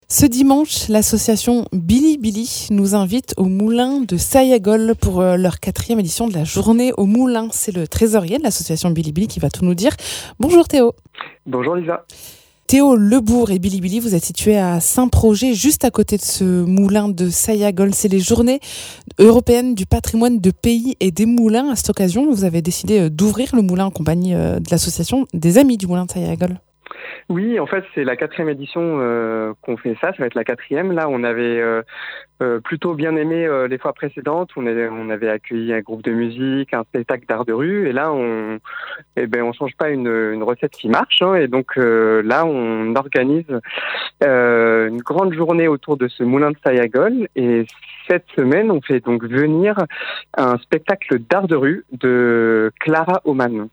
Ce dimanche, l'association Bilibili nous invite au moulin de Sayagol pour leur 4e édition de la journée au moulin. C'est le trésorier de l'association Bilibili qui va tout nous dire. Bonjour Théo. Bonjour Lisa. Théo Lebourg et Bilibili, vous êtes situés à Saint-Projet, juste à côté de ce moulin de Sayagol. C'est les journées européennes du patrimoine de pays et des moulins. À cette occasion, vous avez décidé d'ouvrir le moulin en compagnie de l'association des Amis du moulin de Sayagol. Oui, en fait, c'est la 4e édition qu'on fait ça. Ça va être la 4e. Là, on avait plutôt bien aimé les fois précédentes. On avait accueilli un groupe de musique, un spectacle d'art de rue. Et là, on change pas une recette qui marche. Et donc là, on organise une grande journée autour de ce moulin de Sayagol. Et cette semaine, on fait donc venir un spectacle d'art de rue de Clara Oman.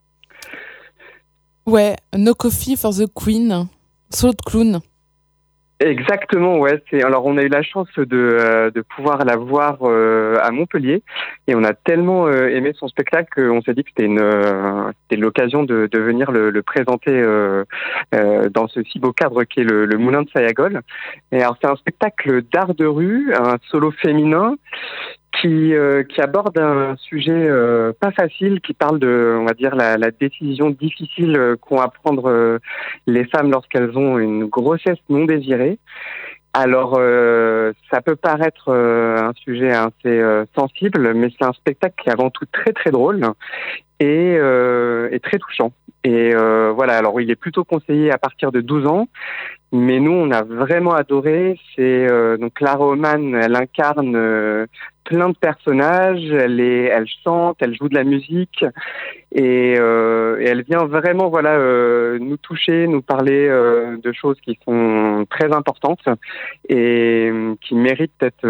Ouais, No Coffee for the Queen, Solo de Clown. Exactement, ouais. Alors on a eu la chance de pouvoir la voir à Montpellier et on a tellement aimé son spectacle qu'on s'est dit que c'était l'occasion de venir le présenter dans ce si beau cadre qu'est le moulin de Sayagol. Et alors c'est un spectacle d'art de rue, un solo féminin qui aborde un sujet pas facile, qui parle de, on va dire, la décision difficile qu'ont à prendre les femmes lorsqu'elles ont une grossesse non désirée. Alors, ça peut paraître un sujet assez sensible, mais c'est un spectacle qui est avant tout très très drôle et très touchant. Et voilà, alors il est plutôt conseillé à partir de 12 ans, mais nous on a vraiment adoré. C'est donc Clara Oman, elle incarne plein de personnages, elle chante, elle joue de la musique et elle vient vraiment nous toucher, nous parler de choses qui sont très importantes et qui méritent d'être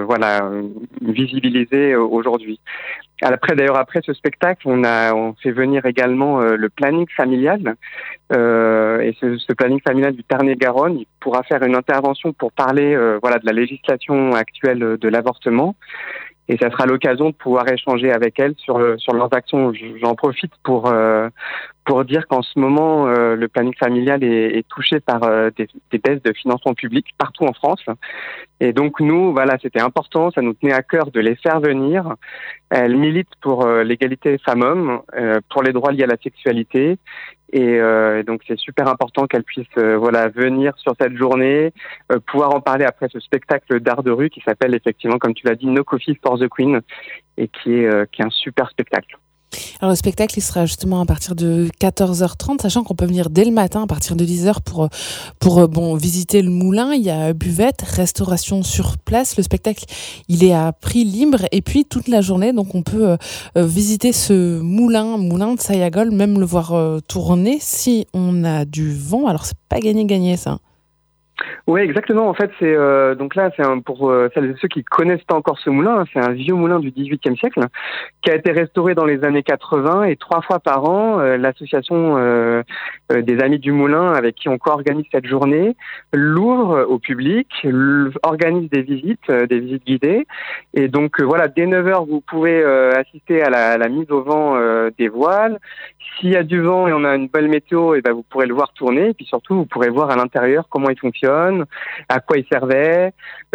visibilisées aujourd'hui. Après ce spectacle, on fait venir également le planning familial et ce planning familial du Tarn-et-Garonne, il pourra faire une intervention pour parler de la législation actuelle de l'avortement. Et ça sera l'occasion de pouvoir échanger avec elles sur leurs actions. J'en profite pour dire qu'en ce moment, le planning familial est touché par des baisses de financement public partout en France. Et donc nous, c'était important, ça nous tenait à cœur de les faire venir. Elles militent pour l'égalité femmes-hommes, pour les droits liés à la sexualité. Et donc c'est super important qu'elles puissent venir sur cette journée, pouvoir en parler après ce spectacle d'art de rue qui s'appelle effectivement, comme tu l'as dit, No Coffee for the Queen et qui est un super spectacle. Alors le spectacle, il sera justement à partir de 14h30, sachant qu'on peut venir dès le matin à partir de 10h pour visiter le moulin. Il y a buvette, restauration sur place. Le spectacle, il est à prix libre et puis toute la journée, donc on peut visiter ce moulin de Sayagol, même le voir tourner si on a du vent. Alors c'est pas gagné ça. Oui, exactement. En fait, c'est donc là, pour celles et ceux qui connaissent pas encore ce moulin, c'est un vieux moulin du XVIIIe siècle qui a été restauré dans les années 80 et 3 fois par an, l'association des Amis du Moulin, avec qui on co-organise cette journée, l'ouvre au public, organise des visites guidées. Et donc dès 9h, vous pouvez assister à la mise au vent des voiles. S'il y a du vent et on a une belle météo, vous pourrez le voir tourner. Et puis surtout, vous pourrez voir à l'intérieur comment il fonctionne, à quoi il servait.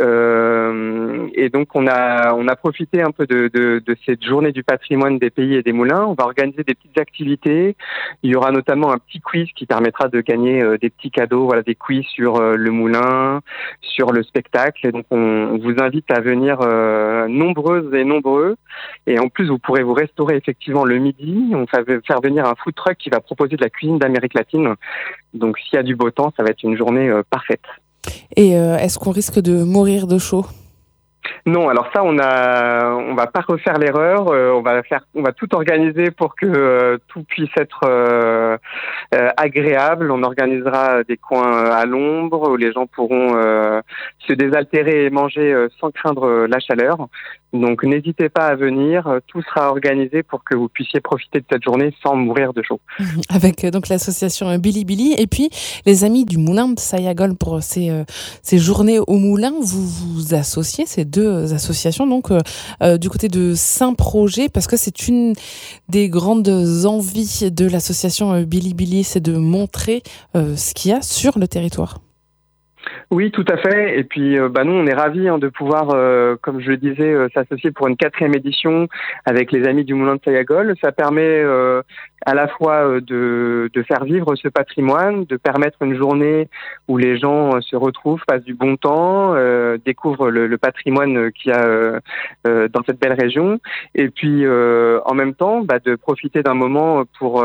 Et donc, on a profité un peu de cette journée du patrimoine des pays et des moulins. On va organiser des petites activités. Il y aura notamment un petit quiz qui permettra de gagner des petits cadeaux, des quiz sur le moulin, sur le spectacle. Et donc, on vous invite à venir nombreuses et nombreux. Et en plus, vous pourrez vous restaurer effectivement le midi. On va faire venir un food truck qui va proposer de la cuisine d'Amérique latine. Donc, s'il y a du beau temps, ça va être une journée parfaite. Et est-ce qu'on risque de mourir de chaud ? Non, alors ça, on va pas refaire l'erreur. On va tout organiser pour que tout puisse être agréable. On organisera des coins à l'ombre où les gens pourront se désaltérer et manger sans craindre la chaleur. Donc n'hésitez pas à venir. Tout sera organisé pour que vous puissiez profiter de cette journée sans mourir de chaud. Avec donc l'association Bilibili et puis les Amis du moulin de Sayagol pour ces journées au moulin. Vous vous associez, ces deux associations, donc du côté de Saint-Projet, parce que c'est une des grandes envies de l'association Bilibili, c'est de montrer ce qu'il y a sur le territoire. Oui, tout à fait. Et puis, nous, on est ravis de pouvoir, comme je le disais, s'associer pour une 4e édition avec les Amis du Moulin de Sayagol. Ça permet à la fois de faire vivre ce patrimoine, de permettre une journée où les gens se retrouvent, passent du bon temps, découvrent le patrimoine qu'il y a dans cette belle région. Et puis, en même temps, de profiter d'un moment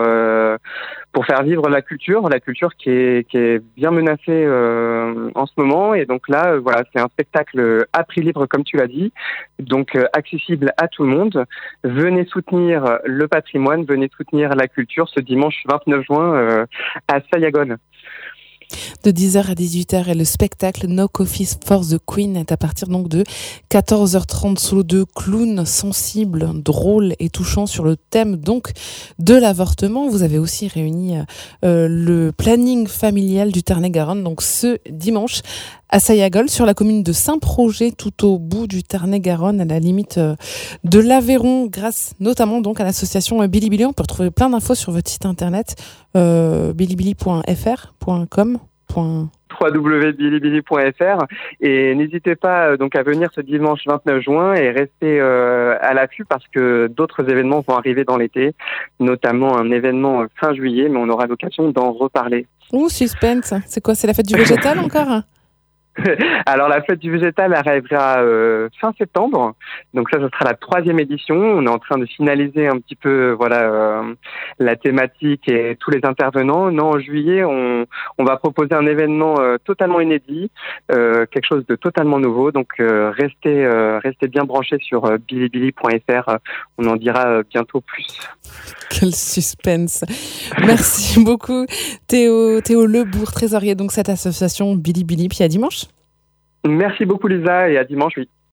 pour faire vivre la culture qui est bien menacée en ce moment. Et donc là, voilà, c'est un spectacle à prix libre, comme tu l'as dit, donc accessible à tout le monde. Venez soutenir le patrimoine, venez soutenir la culture ce dimanche 29 juin à Sayagol. De 10h à 18h et le spectacle No Coffee for the Queen est à partir donc de 14h30 sous deux clowns sensibles, drôles et touchants sur le thème donc de l'avortement. Vous avez aussi réuni le planning familial du Tarn-et-Garonne donc ce dimanche à Sayagol, sur la commune de Saint-Projet, tout au bout du Tarn-et-Garonne, à la limite de l'Aveyron, grâce notamment donc à l'association Bilibili. On peut retrouver plein d'infos sur votre site internet bilibili.fr.com. www.bilibili.fr, et n'hésitez pas donc à venir ce dimanche 29 juin et rester à l'affût parce que d'autres événements vont arriver dans l'été, notamment un événement fin juillet, mais on aura l'occasion d'en reparler. Ouh, suspense. C'est quoi, c'est la fête du végétal encore ? Alors la fête du végétal arrivera fin septembre, donc ça sera la 3e édition. On est en train de finaliser un petit peu la thématique et tous les intervenants. Non, en juillet on va proposer un événement totalement inédit, quelque chose de totalement nouveau. Donc restez bien branchés sur bilibili.fr. On en dira bientôt plus. Quel suspense. Merci beaucoup Théo Lebourg, trésorier donc cette association Bilibili. Puis à dimanche. Merci beaucoup Lisa et à dimanche, oui.